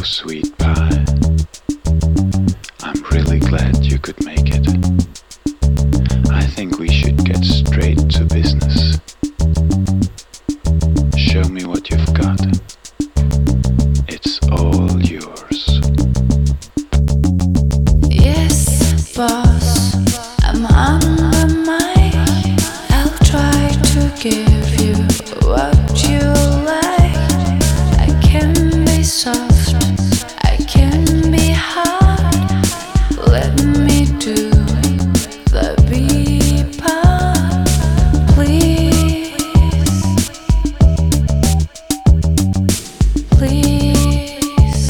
sweet pie. I'm really glad you could make it. I think we should get straight to business. Show me what you've got. It's all yours. Yes, boss, I'm on the mic. I'll try to give you what you like. I can be soft, I can be hard. Let me do the beat part, please, please.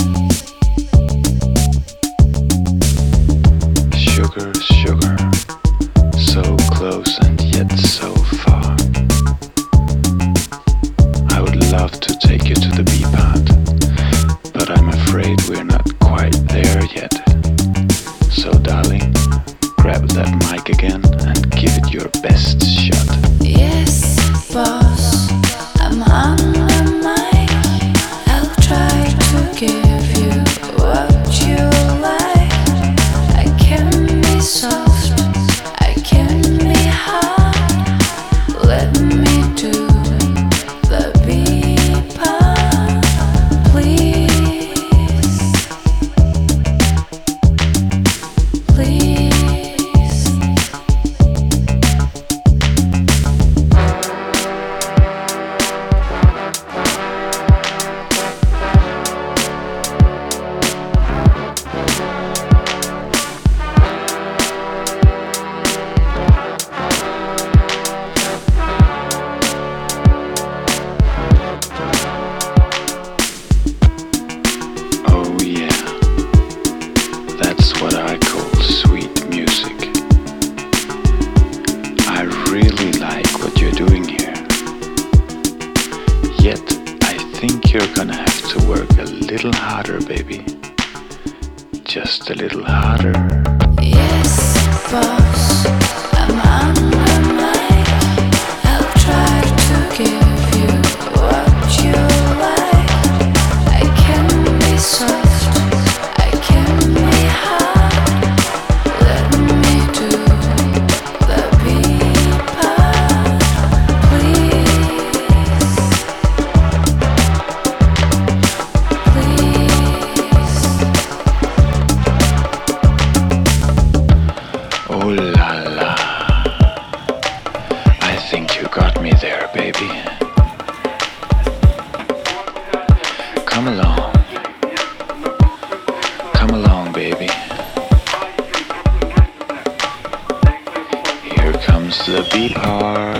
Sugar, sugar, so close and yet so far. I would love to take you to the B part, but I'm afraid we're not quite there yet. So darling, grab that mic again and give it your best shot. Yes, boss, I'm on the mic. I'll try to give you what you like. I can be soft, I can be hard. Let me do the beat part, please, please. Oh yeah, that's what I call sweet music. I really like what you're doing here. Yet, I think you're gonna have to work a little harder, baby. Just a little harder. Yes, boss, I'm on the mic. I'll try to give you what you like. I can be soft, I can be hard. Let me do the beat part, please, please. Oh la la. I think you got me there, baby. Come along. Come along, baby. Here comes the B part.